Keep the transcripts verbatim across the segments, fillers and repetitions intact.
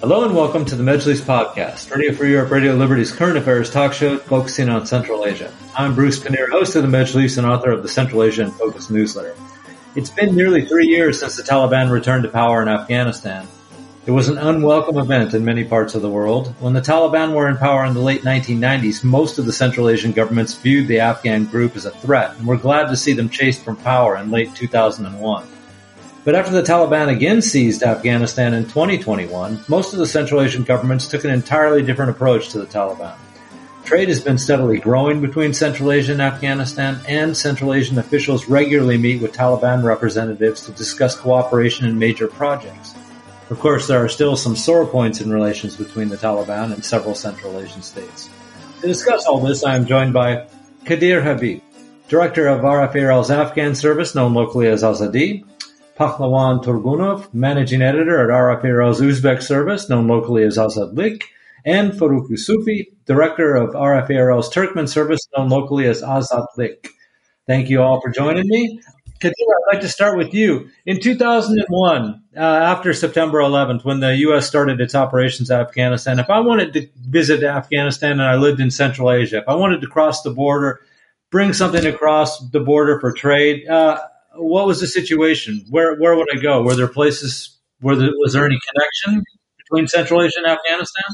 Hello and welcome to the Majlis Podcast, Radio Free Europe, Radio Liberty's current affairs talk show focusing on Central Asia. I'm Bruce Pannier, host of the Majlis and author of the Central Asia in Focus newsletter. It's been nearly three years since the Taliban returned to power in Afghanistan. It was an unwelcome event in many parts of the world. When the Taliban were in power in the late nineteen nineties, most of the Central Asian governments viewed the Afghan group as a threat, and were glad to see them chased from power in late two thousand one. But after the Taliban again seized Afghanistan in twenty twenty-one, most of the Central Asian governments took an entirely different approach to the Taliban. Trade has been steadily growing between Central Asia and Afghanistan, and Central Asian officials regularly meet with Taliban representatives to discuss cooperation in major projects. Of course, there are still some sore points in relations between the Taliban and several Central Asian states. To discuss all this, I am joined by Kadir Habib, Director of R F A R's Afghan Service, known locally as Azadi; Pahlawan Turgunov, Managing Editor at R F A R's Uzbek Service, known locally as Azadlik; and Farooq Yusufi, Director of R F A R's Turkmen Service, known locally as Azadlik. Thank you all for joining me. Kadir, I'd like to start with you. In two thousand one, uh, after September eleventh, when the U S started its operations in Afghanistan, if I wanted to visit Afghanistan and I lived in Central Asia, if I wanted to cross the border, bring something across the border for trade, uh, what was the situation? Where where would I go? Were there places, were there, was there any connection between Central Asia and Afghanistan?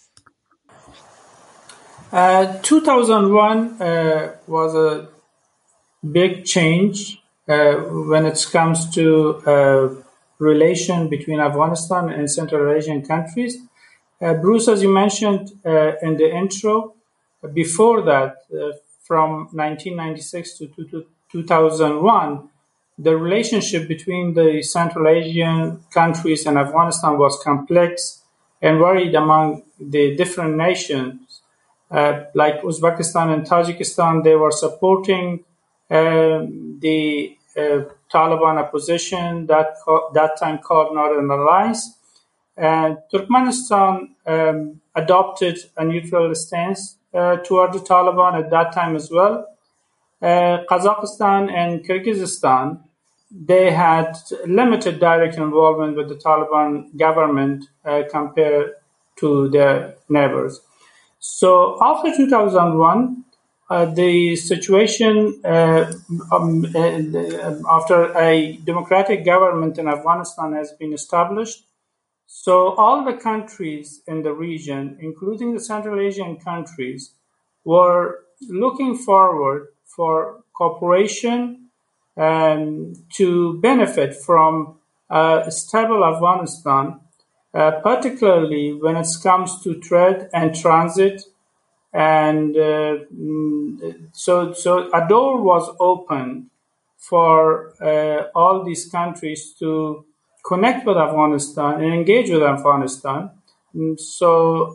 Uh, two thousand one uh, was a big change uh, when it comes to uh, relation between Afghanistan and Central Asian countries. Uh, Bruce, as you mentioned uh, in the intro, before that, uh, from nineteen ninety-six to two thousand one, the relationship between the Central Asian countries and Afghanistan was complex and varied among the different nations. Uh, like Uzbekistan and Tajikistan, they were supporting uh, the uh, Taliban opposition, that co- that time called Northern Alliance. And Turkmenistan um, adopted a neutral stance uh, toward the Taliban at that time as well. Uh, Kazakhstan and Kyrgyzstan, they had limited direct involvement with the Taliban government uh, compared to their neighbors. So after two thousand one, uh, the situation, uh, um, uh, after a democratic government in Afghanistan has been established, so all the countries in the region, including the Central Asian countries, were looking forward for cooperation and to benefit from a stable Afghanistan, uh, particularly when it comes to trade and transit. And uh, so, so a door was opened for uh, all these countries to connect with Afghanistan and engage with Afghanistan. So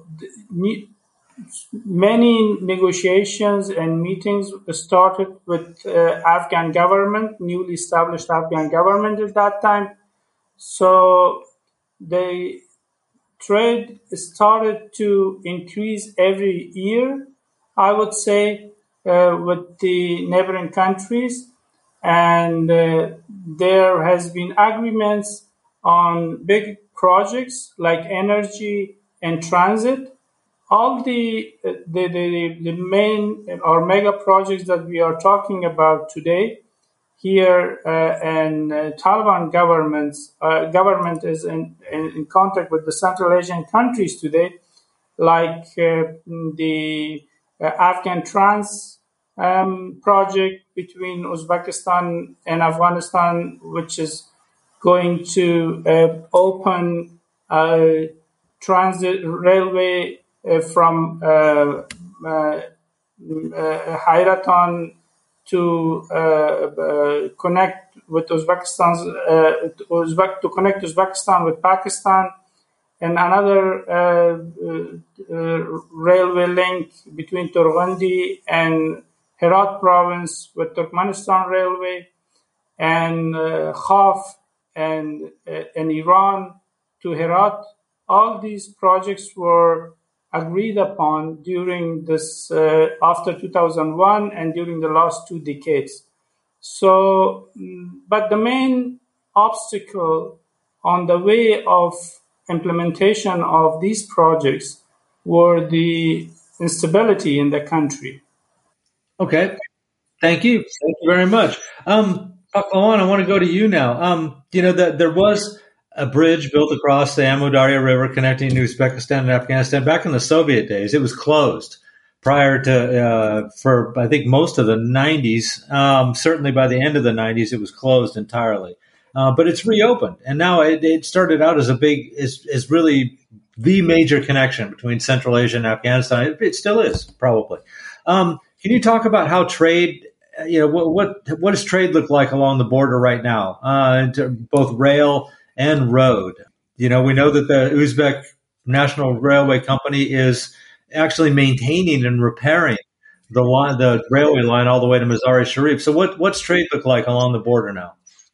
many negotiations and meetings started with uh, Afghan government, newly established Afghan government at that time. So the trade started to increase every year, I would say, uh, with the neighboring countries. And uh, there has been agreements on big projects like energy and transit. All the, the, the, the main or mega projects that we are talking about today here uh, and uh, Taliban governments, uh, government is in, in, in contact with the Central Asian countries today, like uh, the uh, Afghan Trans um, project between Uzbekistan and Afghanistan, which is going to uh, open a transit railway uh, from uh, uh, uh, Hairatan to uh, uh, connect with Uzbekistan's uh, to, Uzbek, to connect Uzbekistan with Pakistan, and another uh, uh, railway link between Torghundi and Herat province with Turkmenistan Railway, and uh, Khaf and uh, and Iran to Herat. All these projects were agreed upon during this uh, after two thousand one and during the last two decades. So, but the main obstacle on the way of implementation of these projects were the instability in the country. Okay. Thank you. Thank you very much. Um, Pahlawan, I want to go to you now. Um, you know, the, there was a bridge built across the Amu Darya River connecting Uzbekistan and Afghanistan back in the Soviet days. It was closed prior to, uh, for I think most of the nineties. Um, certainly by the end of the nineties, it was closed entirely. Uh, but it's reopened, and now it, it started out as a big, is is really the major connection between Central Asia and Afghanistan. It, it still is, probably. Um, can you talk about how trade, you know, what what what does trade look like along the border right now, uh, into both rail and road? You know, we know that the Uzbek National Railway Company is actually maintaining and repairing the line, the railway line all the way to Mazar-e Sharif. So what what's trade look like along the border now?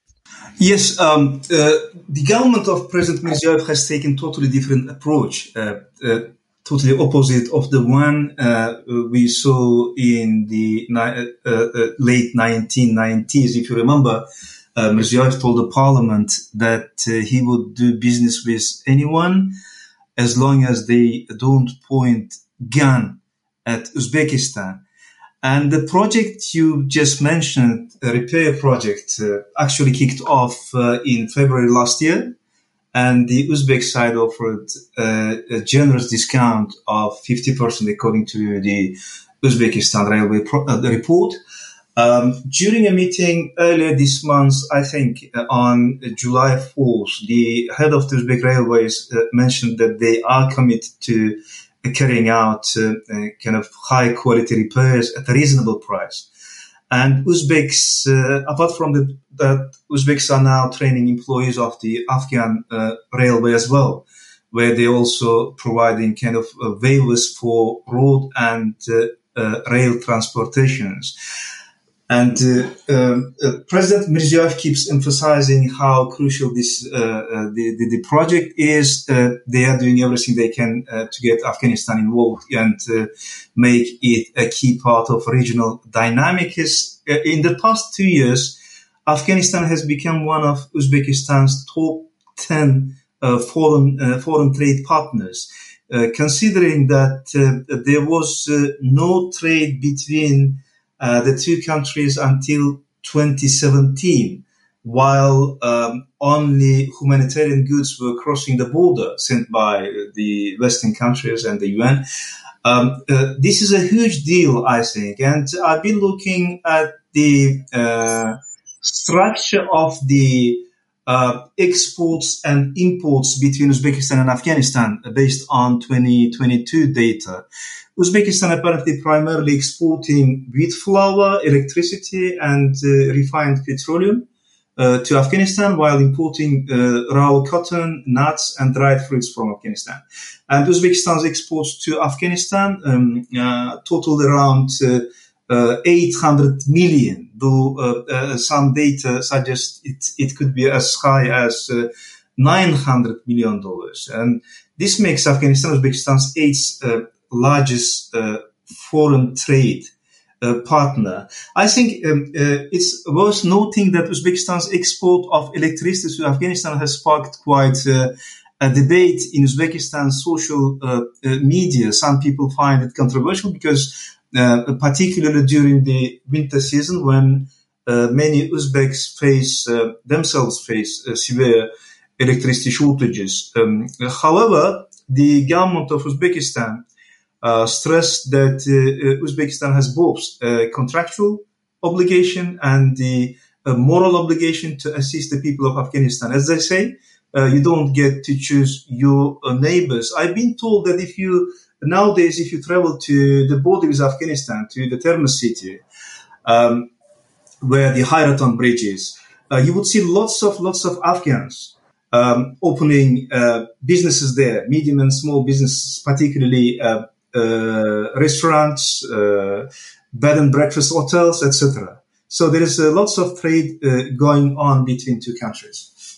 Yes, um, uh, the government of President Mirziyoyev has taken totally different approach, uh, uh, totally opposite of the one uh, we saw in the ni- uh, uh, late nineteen nineties. If you remember, uh, Mirziyoyev told the parliament that uh, he would do business with anyone as long as they don't point gun at Uzbekistan. And the project you just mentioned, the repair project, uh, actually kicked off uh, in February last year. And the Uzbek side offered uh, a generous discount of fifty percent according to the Uzbekistan Railway pro- uh, the report. Um, during a meeting earlier this month, I think uh, on July fourth, the head of the Uzbek Railways uh, mentioned that they are committed to carrying out uh, uh, kind of high quality repairs at a reasonable price. And Uzbeks, uh, apart from the, that, Uzbeks are now training employees of the Afghan uh, railway as well, where they're also providing kind of uh, waivers for road and uh, uh, rail transportations. And uh, um, uh, President Mirziyoyev keeps emphasizing how crucial this uh, uh, the, the the project is. Uh, they are doing everything they can uh, to get Afghanistan involved and uh, make it a key part of regional dynamics. Uh, in the past two years, Afghanistan has become one of Uzbekistan's top ten uh, foreign uh, foreign trade partners. Uh, considering that uh, there was uh, no trade between Uh, the two countries until twenty seventeen, while um, only humanitarian goods were crossing the border sent by the Western countries and the U N. Um, uh, this is a huge deal, I think. And I've been looking at the uh, structure of the uh, exports and imports between Uzbekistan and Afghanistan based on twenty twenty-two data. Uzbekistan apparently primarily exporting wheat flour, electricity, and uh, refined petroleum uh, to Afghanistan, while importing uh, raw cotton, nuts, and dried fruits from Afghanistan. And Uzbekistan's exports to Afghanistan um, uh, totaled around uh, uh, eight hundred million, though uh, uh, some data suggest it, it could be as high as uh, nine hundred million dollars. And this makes Afghanistan Uzbekistan's eighth uh, largest uh, foreign trade uh, partner. I think um, uh, it's worth noting that Uzbekistan's export of electricity to Afghanistan has sparked quite uh, a debate in Uzbekistan's social uh, uh, media. Some people find it controversial because uh, particularly during the winter season when uh, many Uzbeks face uh, themselves face uh, severe electricity shortages. Um, however, the government of Uzbekistan Uh, stressed that uh, Uzbekistan has both uh, contractual obligation and the uh, moral obligation to assist the people of Afghanistan. As they say, uh, you don't get to choose your uh, neighbors. I've been told that if you nowadays, if you travel to the border with Afghanistan, to the Termez city, um, where the Hayreton Bridge is, uh, you would see lots of lots of Afghans um, opening uh, businesses there, medium and small businesses, particularly. Uh, Uh, restaurants, uh, bed and breakfast hotels, et cetera. So there is uh, lots of trade uh, going on between two countries.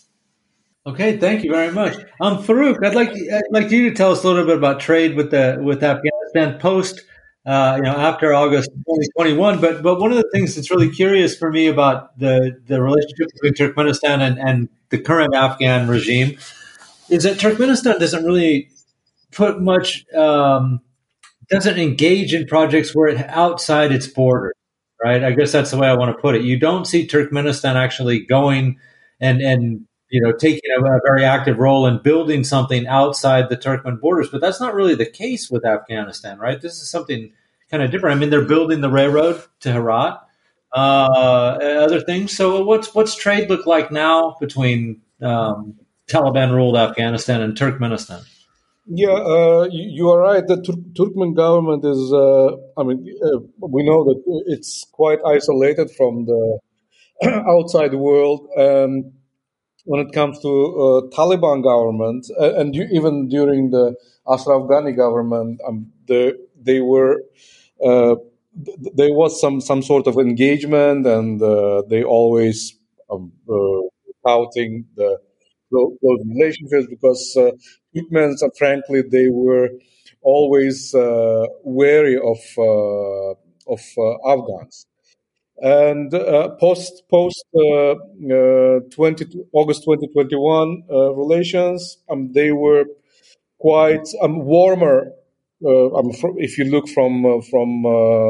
Okay, thank you very much. Um, Farouk, I'd like I'd like you to tell us a little bit about trade with the with Afghanistan post, uh, you know, after August twenty twenty-one. But but one of the things that's really curious for me about the the relationship between Turkmenistan and, and the current Afghan regime is that Turkmenistan doesn't really put much, um, doesn't engage in projects where it outside its borders, right? I guess that's the way I want to put it. You don't see Turkmenistan actually going and and you know taking a, a very active role in building something outside the Turkmen borders, but that's not really the case with Afghanistan, right? This is something kind of different. I mean, they're building the railroad to Herat, uh, other things. So, what's what's trade look like now between um, Taliban ruled Afghanistan and Turkmenistan? Yeah, uh, you, you are right. The Tur- Turkmen government is, uh, I mean, uh, we know that it's quite isolated from the outside world. And when it comes to uh, Taliban government, uh, and you, even during the Ashraf Ghani government, um, the, they were, uh, th- there was some, some sort of engagement, and uh, they always um, uh, touting the those relationships, because uh, Turkmens, uh, frankly, they were always uh, wary of uh, of uh, Afghans. And uh, post post uh, uh, twenty, August twenty twenty-one uh, relations, um, they were quite um, warmer. Uh, um, fr- if you look from uh, from uh,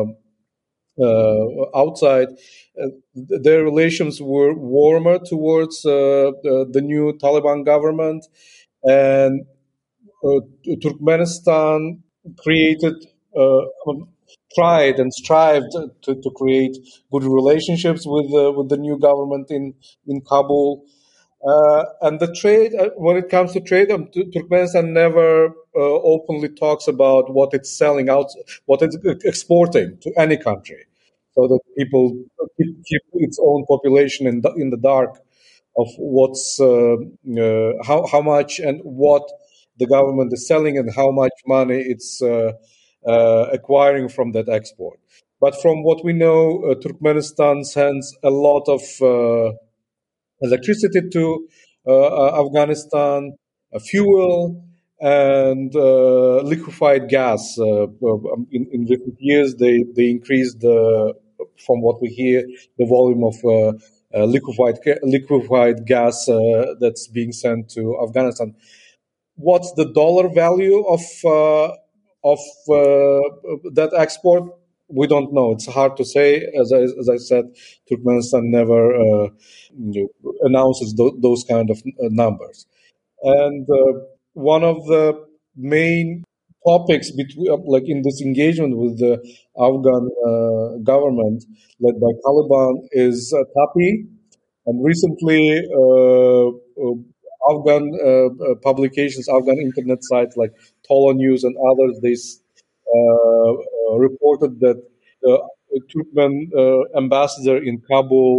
uh, outside, uh, their relations were warmer towards uh, the, the new Taliban government, and uh, Turkmenistan created, uh, um, tried and strived to, to create good relationships with uh, with the new government in in Kabul. Uh, and the trade, uh, when it comes to trade, um, Tur- Turkmenistan never uh, openly talks about what it's selling out, what it's exporting to any country, so that people keep, keep its own population in the, in the dark of what's uh, uh, how how much and what the government is selling and how much money it's uh, uh, acquiring from that export. But from what we know, uh, Turkmenistan sends a lot of uh, electricity to uh, uh, Afghanistan, uh, fuel, and uh, liquefied gas. Uh, um, in, in recent years, they, they increased, the, from what we hear, the volume of uh, uh, liquefied, liquefied gas uh, that's being sent to Afghanistan. What's the dollar value of uh, of uh, that export? We don't know. It's hard to say. As I, as I said, Turkmenistan never uh, you know, announces th- those kind of uh, numbers. And uh, one of the main topics between, uh, like in this engagement with the Afghan uh, government led by Taliban, is uh, TAPI. And recently, uh, uh, Afghan uh, uh, publications, Afghan internet sites like Tola News and others, they uh, uh, reported that the Turkmen uh, ambassador in Kabul,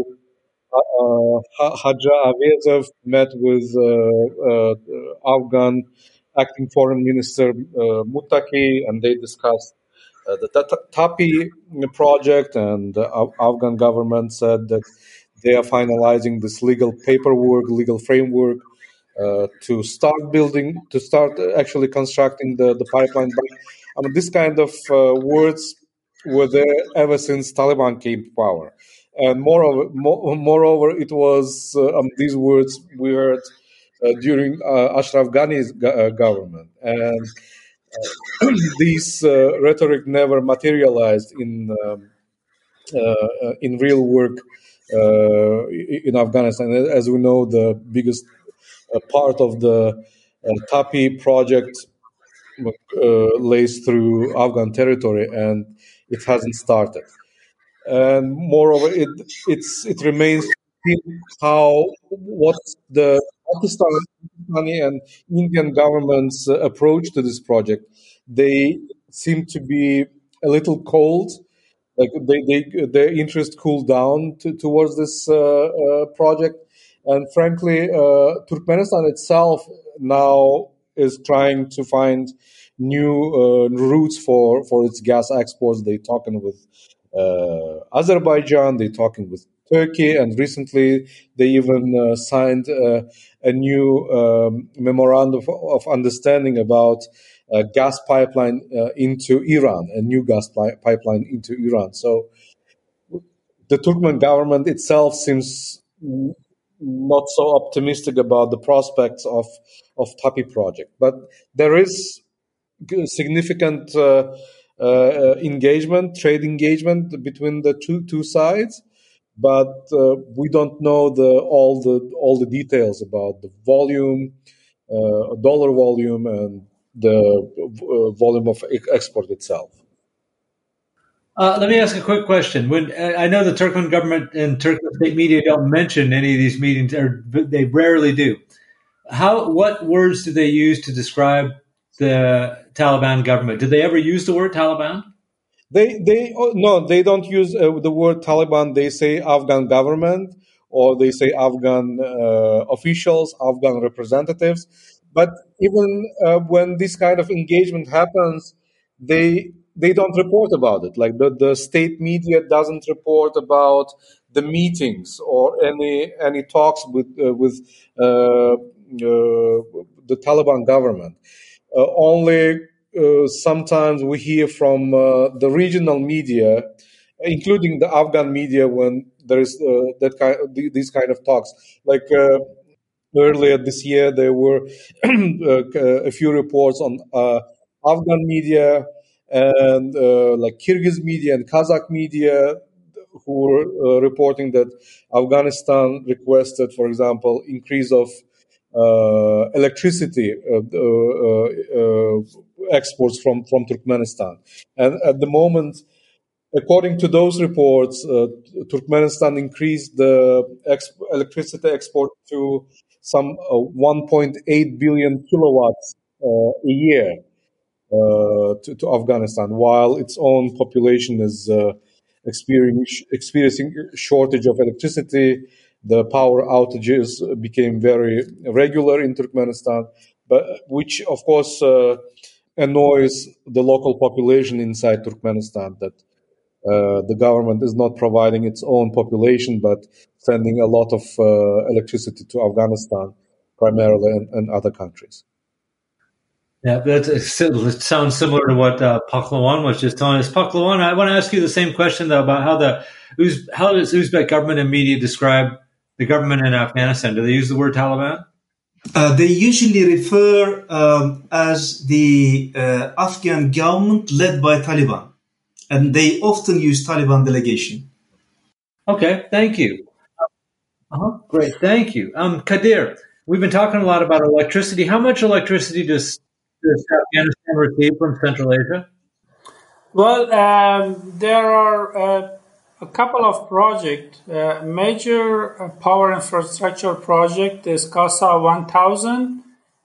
uh, Haja Avezov, met with uh, uh, Afghan acting foreign minister uh, Muttaqi, and they discussed uh, the TAPI project, and the Afghan government said that they are finalizing this legal paperwork, legal framework uh, to start building, to start actually constructing the, the pipeline. But I mean, this kind of uh, words were there ever since Taliban came to power. And moreover, mo- moreover, it was uh, um, these words we heard uh, during uh, Ashraf Ghani's go- uh, government, and uh, this uh, rhetoric never materialized in um, uh, in real work uh, in Afghanistan. As we know, the biggest uh, part of the uh, TAPI project uh, lays through Afghan territory, and it hasn't started. And moreover, it it's it remains how what's the Pakistani and Indian government's uh, approach to this project. They seem to be a little cold, like they, they their interest cooled down to, towards this uh, uh, project, and frankly, uh, Turkmenistan itself now is trying to find new uh, routes for for its gas exports. They're talking with uh, Azerbaijan, they're talking with Turkey, and recently they even uh, signed uh, a new um, memorandum of, of understanding about a gas pipeline uh, into Iran, a new gas pi- pipeline into Iran. So the Turkmen government itself seems not so optimistic about the prospects of of TAPI project. But there is significant uh, uh, engagement, trade engagement between the two two sides, but uh, we don't know the all the all the details about the volume, uh, dollar volume, and the uh, volume of export itself. Uh, let me ask a quick question. When uh, I know the Turkmen government and Turkmen state media don't mention any of these meetings, or they rarely do. How? What words do they use to describe the Taliban government? Did they ever use the word Taliban? They they oh, no, they don't use uh, the word Taliban. They say Afghan government, or they say Afghan uh, officials, Afghan representatives. But even uh, when this kind of engagement happens, they they don't report about it. Like the, the state media doesn't report about the meetings or any any talks with uh, with uh, uh, the Taliban government. Uh, only uh, sometimes we hear from uh, the regional media, including the Afghan media, when there is uh, that kind of, these kind of talks. Like uh, earlier this year, there were a few reports on uh, Afghan media and uh, like Kyrgyz media and Kazakh media who were uh, reporting that Afghanistan requested, for example, increase of uh, electricity uh, uh, uh, exports from, from Turkmenistan. And at the moment, according to those reports, uh, Turkmenistan increased the ex- electricity export to some uh, one point eight billion kilowatts uh, a year uh, to, to Afghanistan, while its own population is uh, experiencing, experiencing shortage of electricity. The power outages became very regular in Turkmenistan, but which of course uh, annoys the local population inside Turkmenistan that uh, the government is not providing its own population, but sending a lot of uh, electricity to Afghanistan, primarily, and, and other countries. Yeah, that's, it sounds similar to what uh, Pahlawan was just telling us. Pahlawan, I want to ask you the same question though about how the Uz, how does Uzbek government and media describe the government in Afghanistan? Do they use the word Taliban? Uh, they usually refer um, as the uh, Afghan government led by Taliban, and they often use Taliban delegation. Okay, thank you. Uh-huh. Great, thank you. Um, Kadir, we've been talking a lot about electricity. How much electricity does, does Afghanistan receive from Central Asia? Well, um, there are uh, a couple of projects. Uh, major uh, power infrastructure project is CASA one thousand,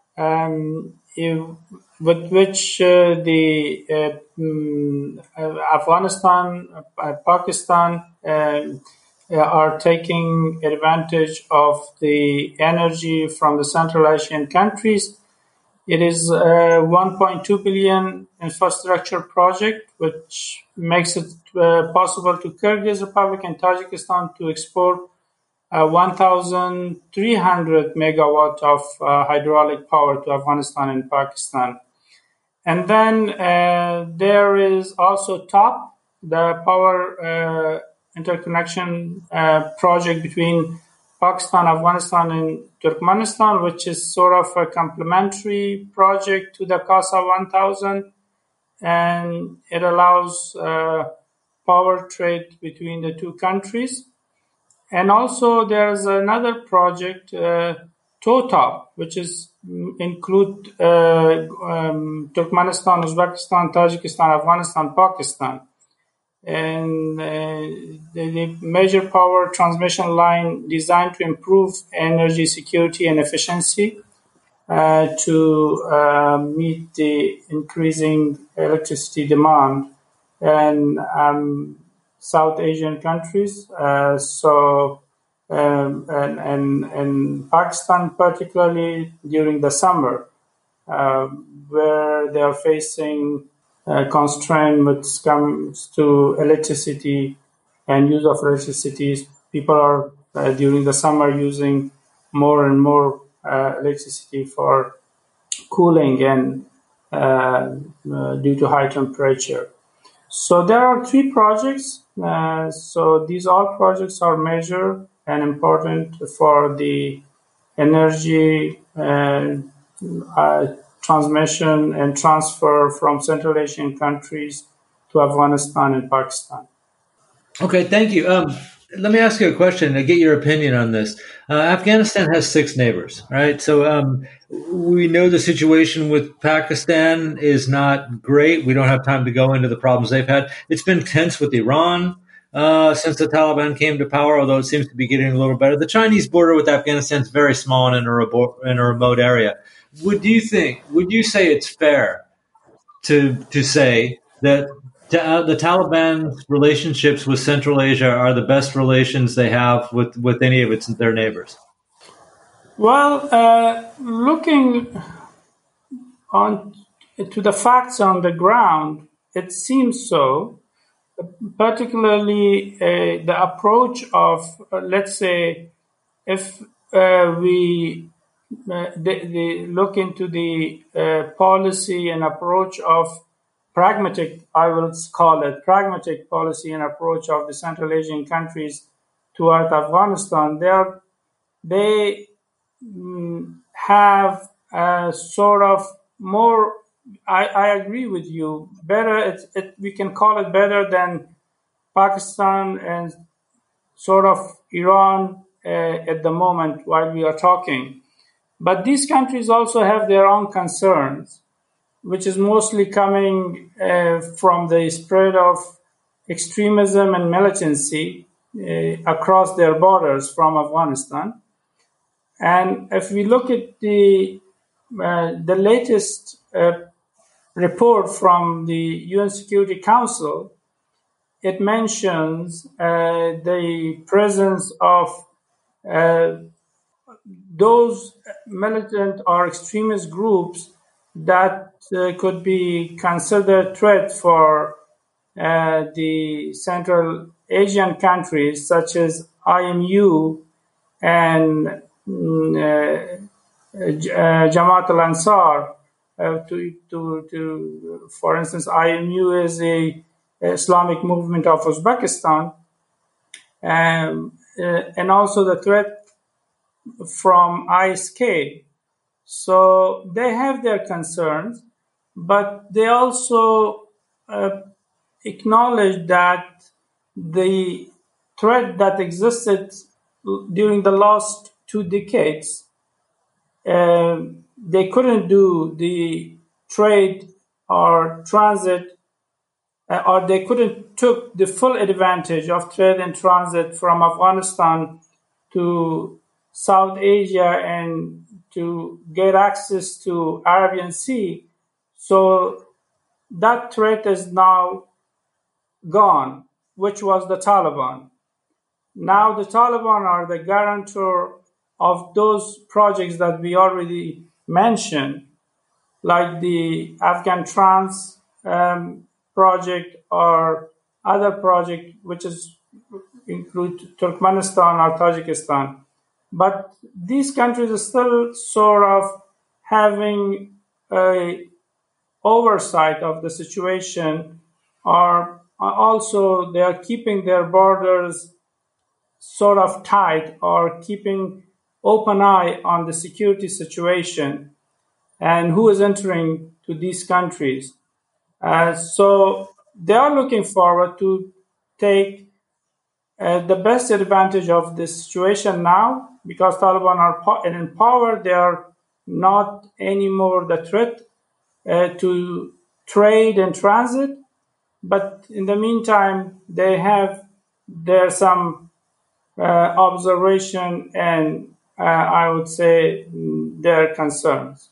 um, if, with which uh, the uh, um, Afghanistan, uh, Pakistan uh, are taking advantage of the energy from the Central Asian countries. It is a one point two billion infrastructure project, which makes it uh, possible to Kyrgyz Republic and Tajikistan to export uh, one thousand three hundred megawatt of uh, hydraulic power to Afghanistan and Pakistan. And then uh, there is also TOP, the power uh, interconnection uh, project between Pakistan, Afghanistan, and Turkmenistan, which is sort of a complementary project to the CASA one thousand, and it allows uh, power trade between the two countries. And also there's another project, uh, TOTOP, which is include uh, um, Turkmenistan, Uzbekistan, Tajikistan, Afghanistan, Pakistan. And uh, the, the major power transmission line designed to improve energy security and efficiency uh, to uh, meet the increasing electricity demand in um, South Asian countries. Uh, so, um, and, and, and Pakistan, particularly during the summer, uh, where they are facing Uh, constraint when it comes to electricity and use of electricity. People are uh, during the summer using more and more uh, electricity for cooling and uh, uh, due to high temperature. So there are three projects. Uh, so these all projects are major and important for the energy uh, uh, transmission and transfer from Central Asian countries to Afghanistan and Pakistan. Okay, thank you. Um, let me ask you a question to get your opinion on this. Uh, Afghanistan has six neighbors, right? So um, we know the situation with Pakistan is not great. We don't have time to go into the problems they've had. It's been tense with Iran uh, since the Taliban came to power, although it seems to be getting a little better. The Chinese border with Afghanistan is very small and in a, rebo- in a remote area. Would you think, would you say it's fair to to say that uh, the Taliban's relationships with Central Asia are the best relations they have with, with any of its their neighbors? Well, uh, looking on to the facts on the ground, it seems so. Particularly uh, the approach of, uh, let's say, if uh, we uh, the, the look into the uh, policy and approach of pragmatic, I will call it pragmatic policy and approach of the Central Asian countries toward Afghanistan, they are, they mm, have a sort of more. I, I agree with you. Better, it, it, we can call it better than Pakistan and sort of Iran uh, at the moment while we are talking. But these countries also have their own concerns, which is mostly coming uh, from the spread of extremism and militancy uh, across their borders from Afghanistan. And if we look at the uh, the latest uh, report from the U N Security Council, it mentions uh, the presence of uh, those militant or extremist groups that uh, could be considered threat for uh, the Central Asian countries, such as I M U and uh, uh, Jamaat al-Ansar. Uh, to, to, to, for instance, I M U is a Islamic movement of Uzbekistan, um, uh, and also the threat from I S K. So they have their concerns, but they also uh, acknowledge that the threat that existed during the last two decades, uh, they couldn't do the trade or transit, uh, or they couldn't took the full advantage of trade and transit from Afghanistan to South Asia and to get access to Arabian Sea. So that threat is now gone, which was the Taliban. Now the Taliban are the guarantor of those projects that we already mentioned, like the Afghan Trans um, project or other project, which is include Turkmenistan or Tajikistan. But these countries are still sort of having a oversight of the situation, or also they are keeping their borders sort of tight or keeping open eye on the security situation and who is entering to these countries. Uh, so they are looking forward to take uh, the best advantage of this situation now, because Taliban are po- in power. They are not anymore the threat uh, to trade and transit, but in the meantime, they have there some uh, observation and uh, I would say their concerns.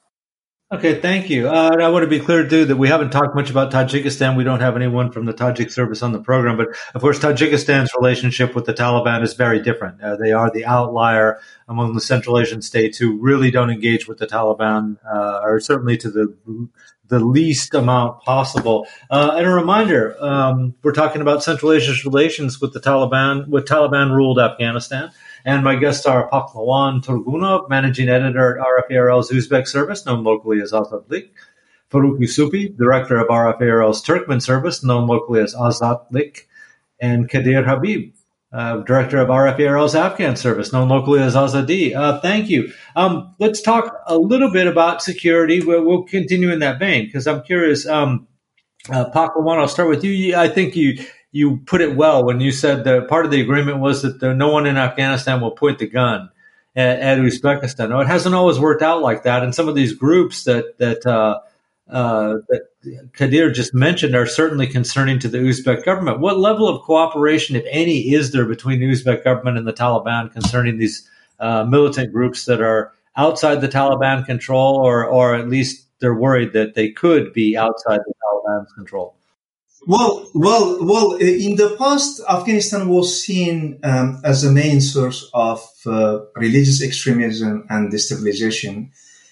Okay, thank you. Uh, and I want to be clear, too, that we haven't talked much about Tajikistan. We don't have anyone from the Tajik service on the program. But, of course, Tajikistan's relationship with the Taliban is very different. Uh, they are the outlier among the Central Asian states who really don't engage with the Taliban, uh, or certainly to the the least amount possible. Uh, and a reminder, um, we're talking about Central Asia's relations with the Taliban, with Taliban-ruled Afghanistan. And my guests are Pahlawan Turgunov, managing editor at R F A R L's Uzbek service, known locally as Azatlik; Farooq Yusufi, director of R F A R L's Turkmen service, known locally as Azatlik; and Kadir Habib, uh, director of R F E R L's Afghan service, known locally as Azadi. Uh, thank you. Um, let's talk a little bit about security. We'll, we'll continue in that vein because I'm curious. Um, uh, Pahlawan, I'll start with you. I think you you put it well when you said that part of the agreement was that there, no one in Afghanistan will point the gun at, at Uzbekistan. No, it hasn't always worked out like that, and some of these groups that that uh, uh, that Kadir just mentioned are certainly concerning to the Uzbek government. What level of cooperation, if any, is there between the Uzbek government and the Taliban concerning these uh, militant groups that are outside the Taliban control, or or at least they're worried that they could be outside the Taliban's control? Well, well, well. In the past, Afghanistan was seen um, as a main source of uh, religious extremism and destabilization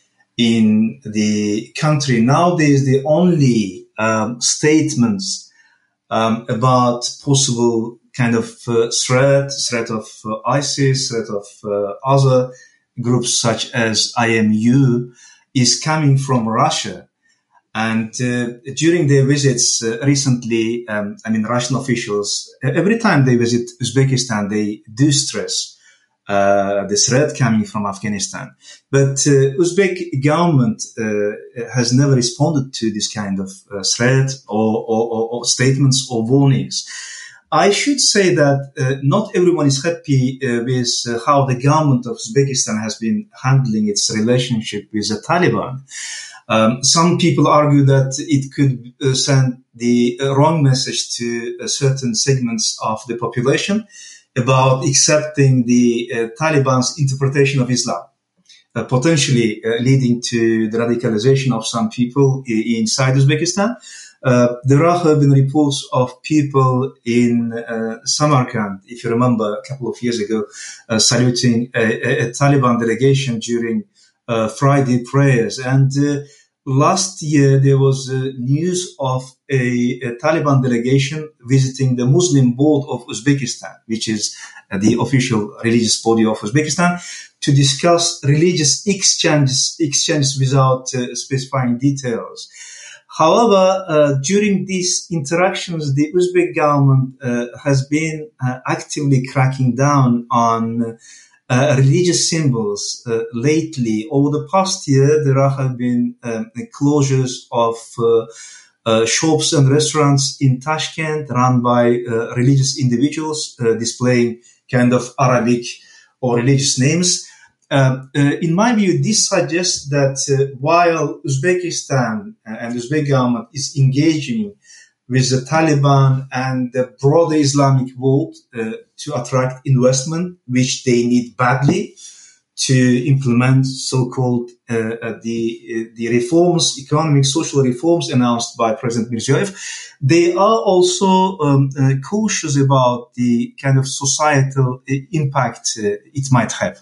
in the country. Nowadays, the only um, statements um, about possible kind of uh, threat, threat of uh, ISIS, threat of uh, other groups such as I M U, is coming from Russia. And uh, during their visits uh, recently, um, I mean, Russian officials, every time they visit Uzbekistan, they do stress uh, the threat coming from Afghanistan. But uh, Uzbek government uh, has never responded to this kind of uh, threat or, or, or statements or warnings. I should say that uh, not everyone is happy uh, with uh, how the government of Uzbekistan has been handling its relationship with the Taliban. Um, some people argue that it could uh, send the uh, wrong message to uh, certain segments of the population about accepting the uh, Taliban's interpretation of Islam, uh, potentially uh, leading to the radicalization of some people I- inside Uzbekistan. Uh, there have been reports of people in uh, Samarkand, if you remember, a couple of years ago, uh, saluting a, a, a Taliban delegation during uh, Friday prayers. And uh, last year, there was uh, news of a, a Taliban delegation visiting the Muslim Board of Uzbekistan, which is uh, the official religious body of Uzbekistan, to discuss religious exchanges, exchanges without uh, specifying details. However, uh, during these interactions, the Uzbek government uh, has been uh, actively cracking down on uh, religious symbols. Uh, lately, over the past year, there have been um, closures of uh, uh, shops and restaurants in Tashkent run by uh, religious individuals uh, displaying kind of Arabic or religious names. Uh, uh, in my view, this suggests that uh, while Uzbekistan and Uzbek government is engaging with the Taliban and the broader Islamic world uh, to attract investment, which they need badly to implement so-called uh, uh, the uh, the reforms, economic, social reforms announced by President Mirziyoyev, they are also um, uh, cautious about the kind of societal impact uh, it might have.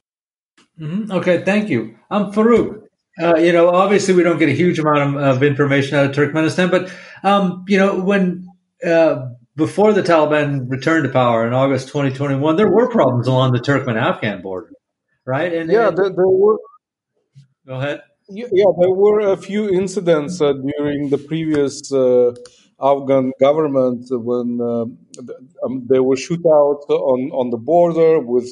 Mm-hmm. Okay, thank you. Um, Farouk, uh, you know, obviously we don't get a huge amount of, of information out of Turkmenistan, but, um, you know, when, uh, before the Taliban returned to power in August twenty twenty-one, there were problems along the Turkmen-Afghan border, right? And, Yeah, and there, there were. Go ahead. Yeah, yeah, there were a few incidents uh, during the previous uh, Afghan government when uh, th- um, there were shootouts on, on the border with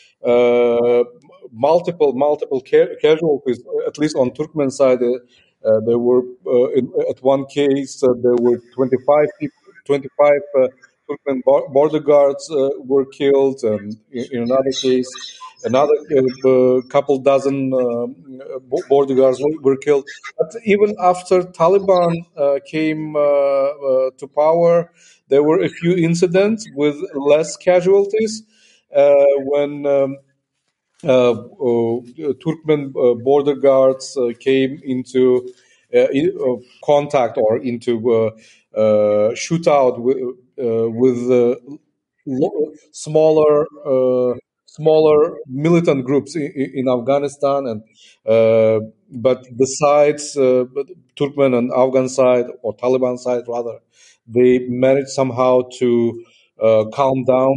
uh, multiple multiple ca- casualties. At least on Turkmen side, uh, uh, there were uh, in, at one case uh, there were twenty-five people, twenty-five uh, Turkmen bo- border guards uh, were killed, and in, in another case, another uh, uh, couple dozen uh, border guards were killed. But even after Taliban uh, came uh, uh, to power, there were a few incidents with less casualties uh, when um, uh, uh, Turkmen uh, border guards uh, came into uh, in, uh, contact or into uh, uh, shootout with, uh, with uh, lo- smaller uh, smaller militant groups in, in Afghanistan, and uh, but the sides, uh, Turkmen and Afghan side or Taliban side rather, they managed somehow to uh, calm down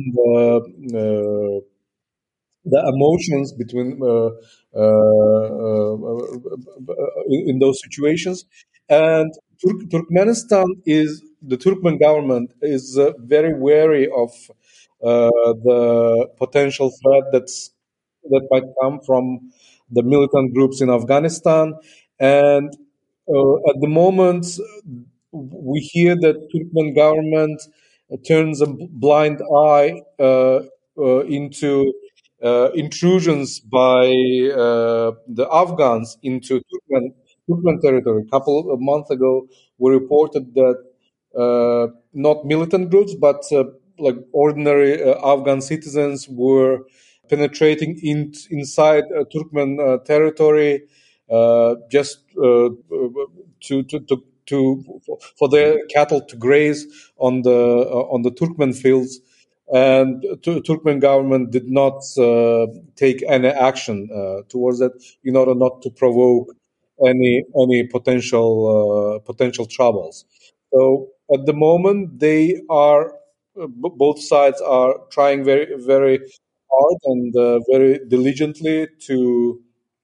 the. Uh, the emotions between uh, uh, uh, in, in those situations. And Turk- Turkmenistan is the Turkmen government is uh, very wary of uh, the potential threat that's that might come from the militant groups in Afghanistan. And uh, at the moment, we hear that Turkmen government turns a blind eye uh, uh, into uh, intrusions by uh, the Afghans into Turkmen, Turkmen territory. A couple of months ago, we reported that uh, not militant groups, but uh, like ordinary uh, Afghan citizens were penetrating in, inside uh, Turkmen uh, territory uh, just uh, to, to, to, to for their cattle to graze on the uh, on the Turkmen fields, and the Turkmen government did not uh, take any action uh, towards that in order not to provoke any any potential uh, potential troubles. So at the moment, they are uh, b- both sides are trying very very hard and uh, very diligently to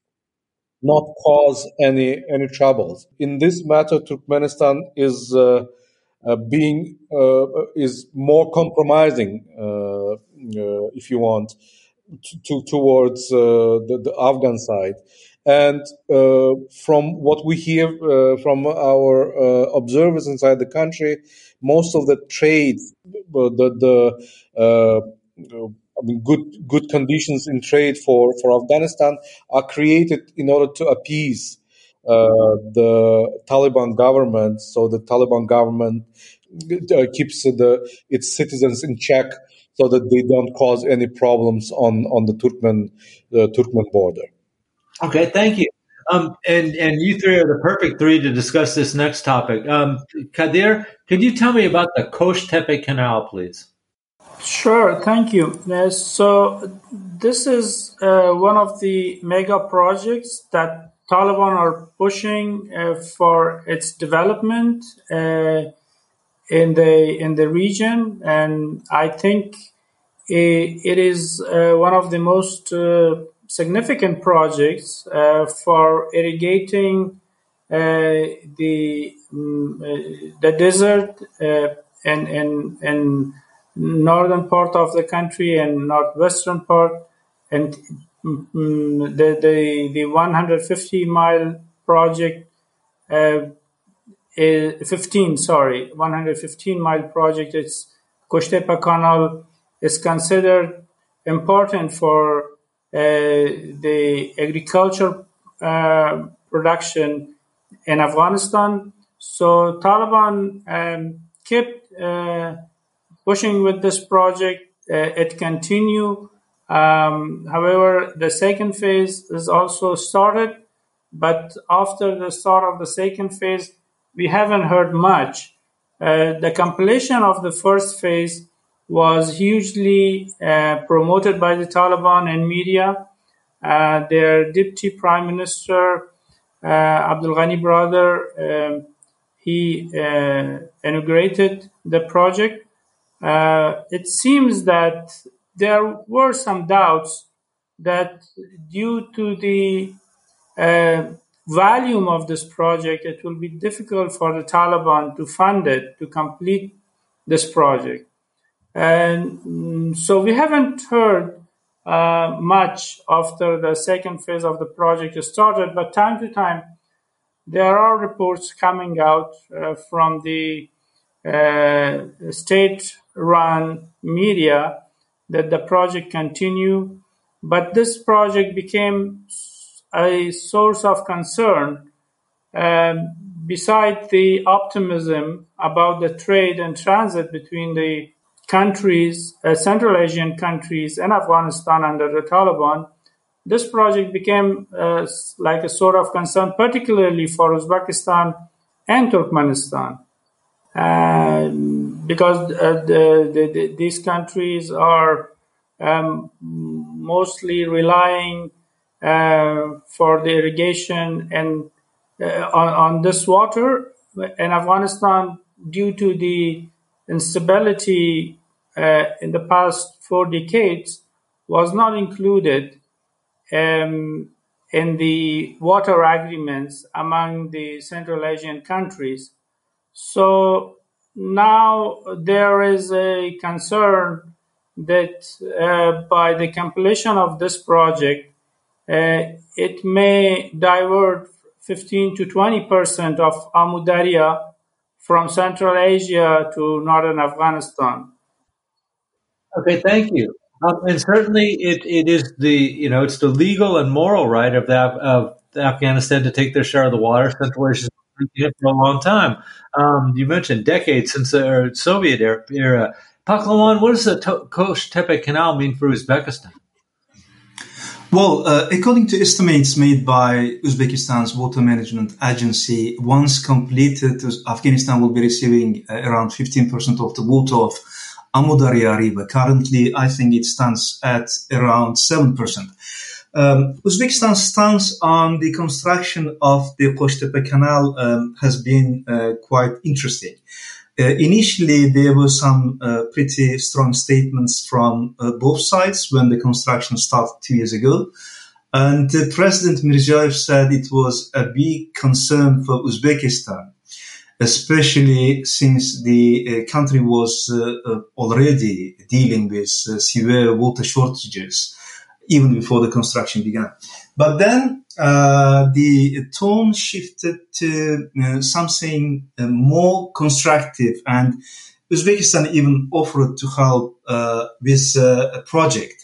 not cause any any troubles. In this matter, Turkmenistan is uh, uh, being uh, is more compromising, uh, uh, if you want, to, to, towards uh, the, the Afghan side. And uh, from what we hear uh, from our uh, observers inside the country, most of the trade, uh, the the uh, I mean, good good conditions in trade for, for Afghanistan are created in order to appease uh, the Taliban government. So the Taliban government uh, keeps the its citizens in check, so that they don't cause any problems on on the Turkmen the Turkmen border. Okay, thank you. Um, and and you three are the perfect three to discuss this next topic. Um, Kadir, could you tell me about the Kosh-Tepe Canal, please? Sure, thank you. Uh, so this is uh, one of the mega projects that Taliban are pushing uh, for its development uh, in the in the region, and I think it, it is uh, one of the most uh, significant projects uh, for irrigating uh, the um, uh, the desert uh, and and and northern part of the country and northwestern part, and mm, the the the one hundred fifty mile project, uh, is fifteen sorry one hundred fifteen mile project. It's Kosh-Tepe Canal is considered important for uh, the agriculture uh, production in Afghanistan. So Taliban um, kept uh, pushing with this project. Uh, it continue. Um, however, the second phase is also started, but after the start of the second phase, we haven't heard much. Uh, the completion of the first phase was hugely uh, promoted by the Taliban and media. Uh, their deputy prime minister, uh, Abdul Ghani brother, um, he uh, inaugurated the project. Uh, it seems that there were some doubts that due to the uh, volume of this project, it will be difficult for the Taliban to fund it, to complete this project. And mm, so we haven't heard uh, much after the second phase of the project started, but time to time, there are reports coming out uh, from the uh, state-run media that the project continue, but this project became a source of concern. Um, beside the optimism about the trade and transit between the countries, uh, Central Asian countries, and Afghanistan under the Taliban, this project became uh, like a sort of concern, particularly for Uzbekistan and Turkmenistan, uh, because uh, the, the, the, these countries are um, mostly relying uh, for the irrigation and uh, on, on this water. In Afghanistan, due to the instability uh, in the past four decades, was not included um, in the water agreements among the Central Asian countries. So now there is a concern that uh, by the completion of this project, uh, it may divert fifteen to twenty percent of Amu Darya from Central Asia to northern Afghanistan. Okay, thank you. Um, and certainly, it, it is the you know it's the legal and moral right of the, of Afghanistan to take their share of the water. Central Asia has been it for a long time. Um, you mentioned decades since the Soviet era. Pahlawan, what does the Kosh-Tepe Canal mean for Uzbekistan? Well, uh, according to estimates made by Uzbekistan's water management agency, once completed, Afghanistan will be receiving uh, around fifteen percent of the water of Amu Darya River. Currently, I think it stands at around seven percent. Um, Uzbekistan's stance on the construction of the Kosh-Tepe Canal um, has been uh, quite interesting. Uh, initially, there were some uh, pretty strong statements from uh, both sides when the construction started two years ago. And uh, President Mirziyoyev said it was a big concern for Uzbekistan, especially since the uh, country was uh, uh, already dealing with uh, severe water shortages even before the construction began. But then uh, the tone shifted to uh, something uh, more constructive, and Uzbekistan even offered to help uh, with uh, a project.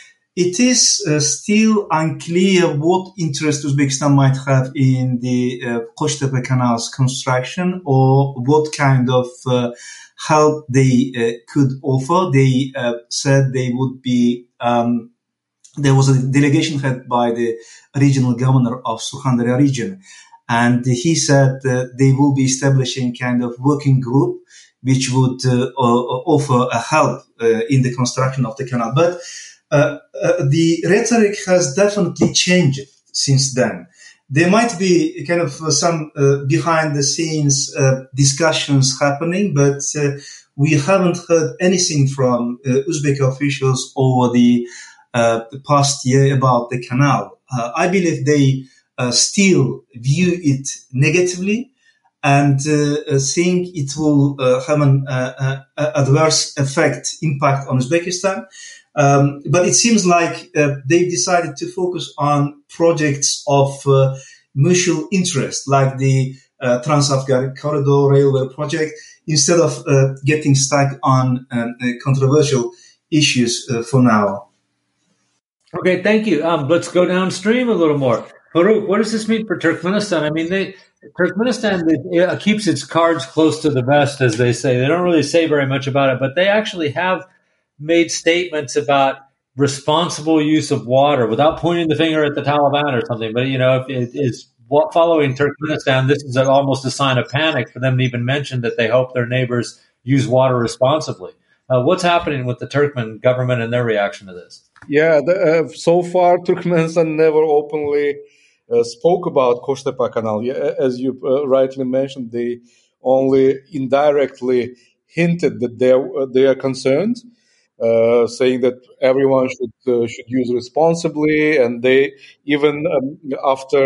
It is uh, still unclear what interest Uzbekistan might have in the uh, Kosh-Tepe Canal's construction, or what kind of uh, help they uh, could offer. They uh, said they would be um, There was a delegation head by the regional governor of Surkhandarya region, and he said uh, they will be establishing kind of working group which would uh, offer a help uh, in the construction of the canal. But uh, uh, the rhetoric has definitely changed since then. There might be kind of some uh, behind-the-scenes uh, discussions happening, but uh, we haven't heard anything from uh, Uzbek officials over the Uh, the past year about the canal. Uh, I believe they uh, still view it negatively and uh, think it will uh, have an uh, uh, adverse effect, impact on Uzbekistan. Um, but it seems like uh, they've decided to focus on projects of uh, mutual interest, like the uh, Trans-Afghan Corridor Railway project, instead of uh, getting stuck on uh, controversial issues uh, for now. Okay, thank you. Um, let's go downstream a little more. Farouk, what does this mean for Turkmenistan? I mean, they, Turkmenistan it, it keeps its cards close to the vest, as they say. They don't really say very much about it, but they actually have made statements about responsible use of water without pointing the finger at the Taliban or something. But, you know, if it is following Turkmenistan, this is almost a sign of panic for them to even mention that they hope their neighbors use water responsibly. Uh, what's happening with the Turkmen government and their reaction to this? Yeah, the, uh, so far Turkmenistan never openly uh, spoke about Kosh-Tepe Canal. Yeah, as you uh, rightly mentioned, they only indirectly hinted that they are, uh, they are concerned, uh, saying that everyone should uh, should use responsibly, and they even um, after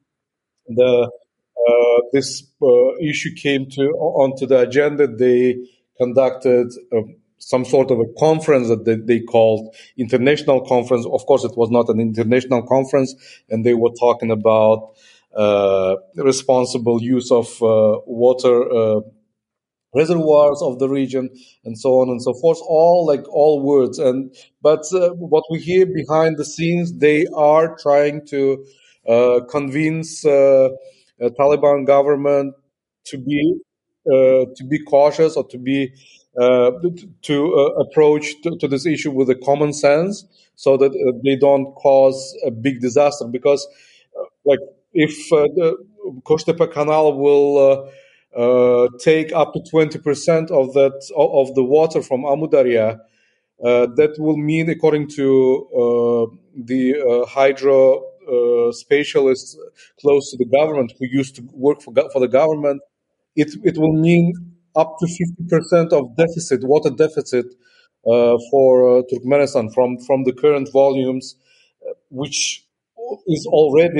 the uh, this uh, issue came to onto the agenda, they conducted Uh, some sort of a conference that they, they called international conference. Of course, it was not an international conference, and they were talking about uh, responsible use of uh, water uh, reservoirs of the region, and so on and so forth. All like all words, and but uh, what we hear behind the scenes, they are trying to uh, convince uh, a Taliban government to be uh, to be cautious, or to be Uh, to uh, approach to, to this issue with a common sense, so that uh, they don't cause a big disaster. Because, uh, like, if uh, the Kosh-Tepe Canal will uh, uh, take up to twenty percent of that of the water from Amu Darya, uh, that will mean, according to uh, the uh, hydro uh, specialists close to the government who used to work for for the government, it it will mean up to fifty percent of deficit, water deficit uh, for uh, Turkmenistan from, from the current volumes, uh, which is already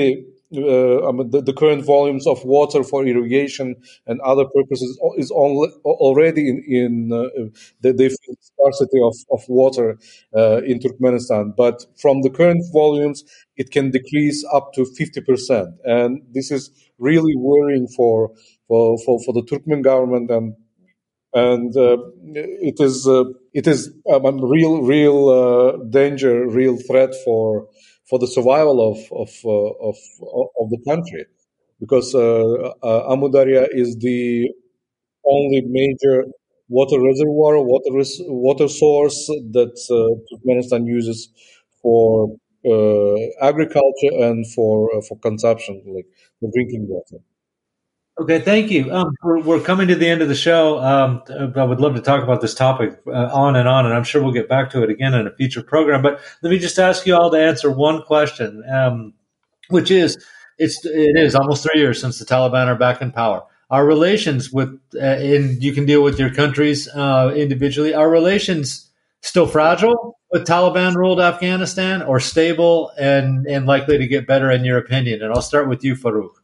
uh, I mean, the, the current volumes of water for irrigation and other purposes is only, already in, in uh, they, they feel scarcity of, of water uh, in Turkmenistan. But from the current volumes, it can decrease up to fifty percent. And this is really worrying for for, for, for the Turkmen government, and and uh, it is uh, it is um, a real real uh, danger, real threat for for the survival of of uh, of of the country, because uh, uh, Amu Darya is the only major water reservoir, water res- water source that uh, Turkmenistan uses for uh, agriculture and for uh, for consumption, like for drinking water. Okay, thank you. Um, we're, we're coming to the end of the show. Um, I would love to talk about this topic uh, on and on, and I'm sure we'll get back to it again in a future program. But let me just ask you all to answer one question, um, which is, it's it is almost three years since the Taliban are back in power. Our relations with, uh, and you can deal with your countries uh, individually. Our relations still fragile with Taliban-ruled Afghanistan, or stable and and likely to get better in your opinion? And I'll start with you, Farouk.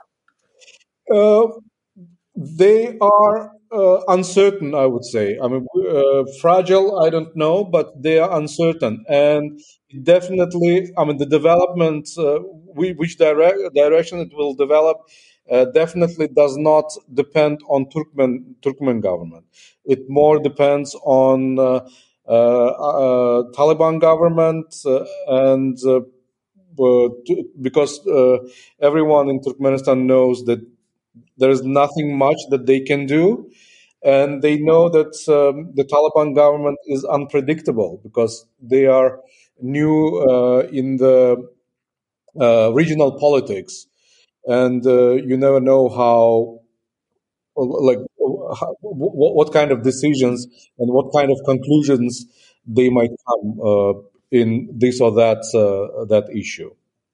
Uh, they are uh, uncertain, I would say. I mean, uh, fragile, I don't know, but they are uncertain. And definitely, I mean, the development, uh, which dire- direction it will develop, uh, definitely does not depend on Turkmen Turkmen government. It more depends on uh, uh, uh, Taliban government, uh, and uh, because uh, everyone in Turkmenistan knows that there is nothing much that they can do, and they know that um, the Taliban government is unpredictable because they are new uh, in the uh, regional politics, and uh, you never know how, like, how, what, what kind of decisions and what kind of conclusions they might come uh, in this or that uh, that issue.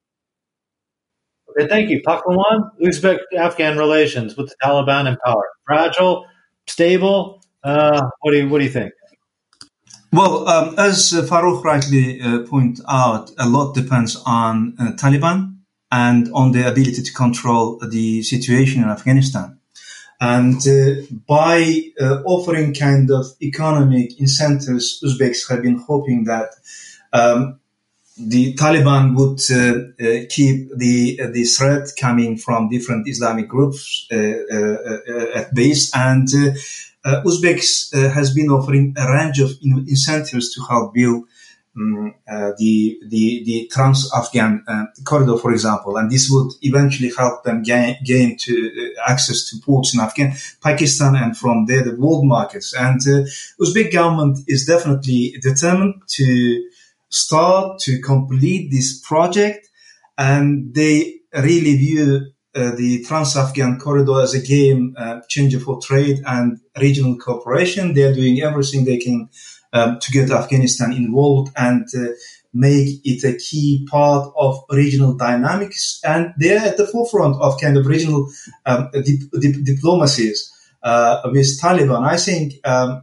Okay, thank you. Pakwan, Uzbek-Afghan relations with the Taliban in power. Fragile, stable? Uh, what do you What do you think? Well, um, as uh, Farouk rightly uh, pointed out, a lot depends on uh, Taliban and on the ability to control the situation in Afghanistan. And uh, by uh, offering kind of economic incentives, Uzbeks have been hoping that um, the Taliban would uh, uh, keep the uh, the threat coming from different Islamic groups uh, uh, at base, and uh, uh, Uzbeks uh, has been offering a range of in- incentives to help build um, uh, the the the Trans-Afghan uh, corridor, for example, and this would eventually help them gain, gain to uh, access to ports in Afghan, Pakistan, and from there the world markets. And uh, Uzbek government is definitely determined to start to complete this project, and they really view uh, the Trans-Afghan corridor as a game uh, changer for trade and regional cooperation. They are doing everything they can um, to get Afghanistan involved and uh, make it a key part of regional dynamics. And they're at the forefront of kind of regional um, dip- dip- diplomacies uh, with Taliban. I think um,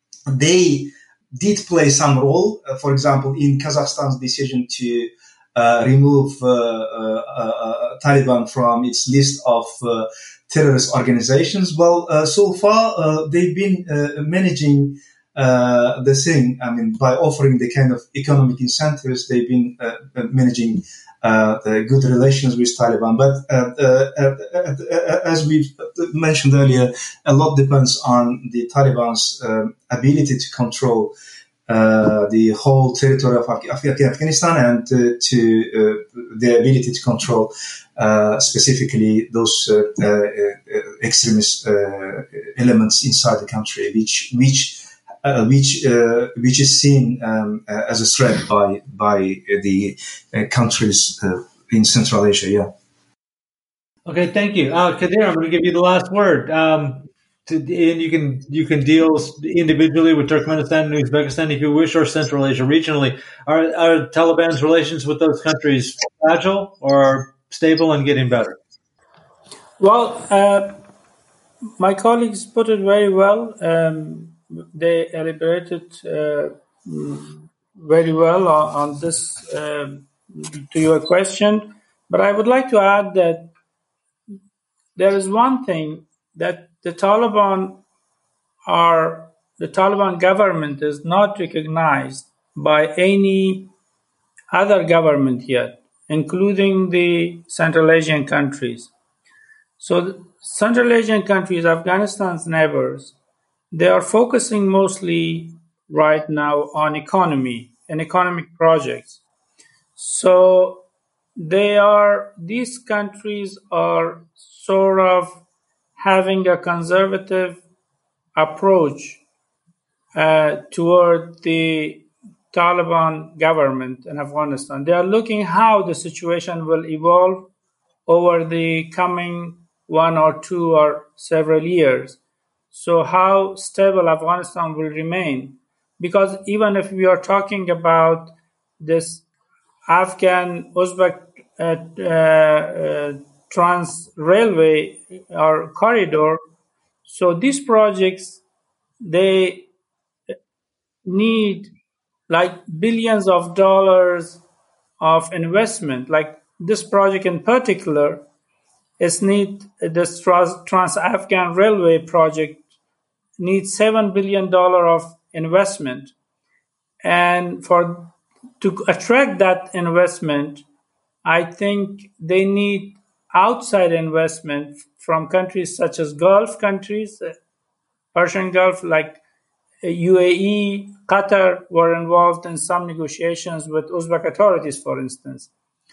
they did play some role, uh, for example, in Kazakhstan's decision to uh, remove uh, uh, uh, Taliban from its list of uh, terrorist organizations. Well, uh, so far uh, they've been uh, managing uh, the thing. I mean, by offering the kind of economic incentives, they've been uh, managing uh, the good relations with Taliban. But uh, uh, uh, as we mentioned earlier, a lot depends on the Taliban's uh, ability to control uh, the whole territory of Af- Af- Afghanistan and uh, to uh, their ability to control uh, specifically those uh, uh, extremist uh, elements inside the country, which which Uh, which uh, which is seen um, uh, as a threat by by the uh, countries uh, in Central Asia. Yeah. Okay, thank you, uh, Kadir. I'm going to give you the last word. Um, to, and you can you can deal individually with Turkmenistan and Uzbekistan if you wish, or Central Asia regionally. Are, are Taliban's relations with those countries fragile or stable and getting better? Well, uh, my colleagues put it very well. Um, they elaborated uh, very well on, on this uh, to your question. But I would like to add that there is one thing that the Taliban are, the Taliban government is not recognized by any other government yet, including the Central Asian countries. So the Central Asian countries, Afghanistan's neighbors, they are focusing mostly right now on economy and economic projects. So they are, these countries are sort of having a conservative approach uh, toward the Taliban government in Afghanistan. They are looking how the situation will evolve over the coming one or two or several years. So how stable Afghanistan will remain. Because even if we are talking about this Afghan-Uzbek uh, uh, uh, trans railway or corridor, so these projects, they need like billions of dollars of investment. Like this project in particular, is need this Trans-Afghan Railway project needs seven billion dollars of investment. And for to attract that investment, I think they need outside investment from countries such as Gulf countries, Persian Gulf, like U A E, Qatar were involved in some negotiations with Uzbek authorities, for instance.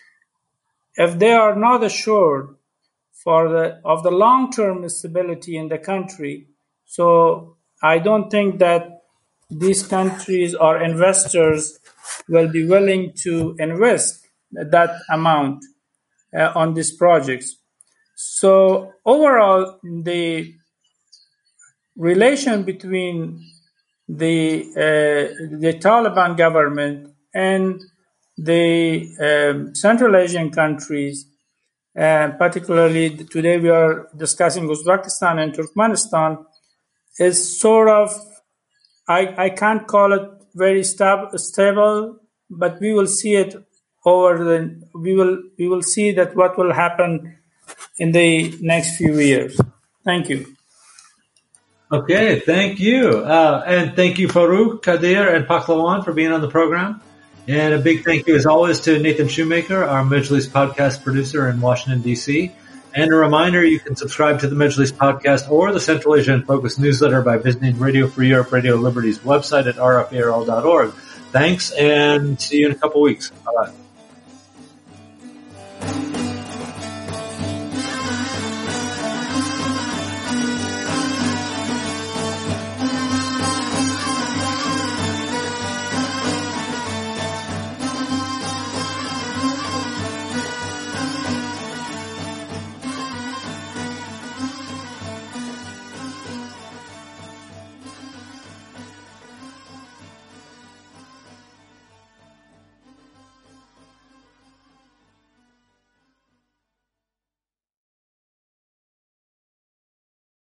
If they are not assured for the of the long-term stability in the country, so I don't think that these countries or investors will be willing to invest that amount uh, on these projects. So overall, the relation between the uh, the Taliban government and the um, Central Asian countries, uh, particularly today we are discussing Uzbekistan and Turkmenistan, is sort of, I, I can't call it very stab, stable, but we will see it over the, we will we will see that what will happen in the next few years. Thank you. Okay, thank you. Uh, and thank you, Farouk, Kadir, and Pahlawan for being on the program. And a big thank you, as always, to Nathan Shoemaker, our Majlis podcast producer in Washington, D C. And a reminder, you can subscribe to the Majlis podcast or the Central Asia in Focus newsletter by visiting Radio Free Europe, Radio Liberty's website at r f a r l dot org. Thanks, and see you in a couple weeks. Bye-bye.